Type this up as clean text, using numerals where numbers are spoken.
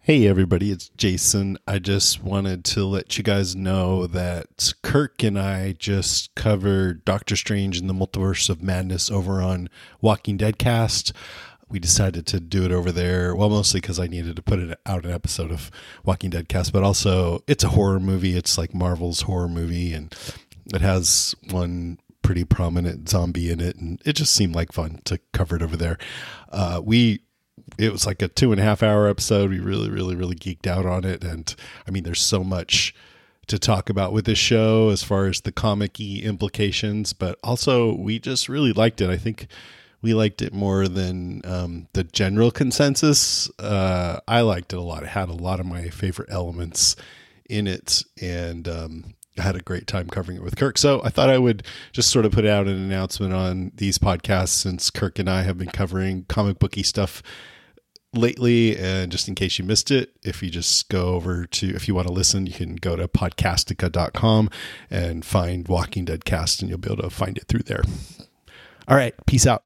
Hey everybody, it's Jason. I just wanted to let you guys know that Kirk and I just covered Doctor Strange in the Multiverse of Madness over on Walking Dead Cast. We decided to do it over there, well, mostly because I needed to put out an episode of Walking Dead Cast, but also it's a horror movie. It's like Marvel's horror movie, and it has one pretty prominent zombie in it, and it just seemed like fun to cover it over there. It was like a 2.5 hour episode. We really geeked out on it. And I mean, there's so much to talk about with this show as far as the comic-y implications, but also we just really liked it. I think we liked it more than the general consensus. I liked it a lot. It had a lot of my favorite elements in it, and I had a great time covering it with Kirk. So I thought I would just sort of put out an announcement on these podcasts, since Kirk and I have been covering comic booky stuff lately, and just in case you missed it, if you just go over to, if you want to listen, you can go to podcastica.com and find Walking Dead Cast, and you'll be able to find it through there. All right, peace out.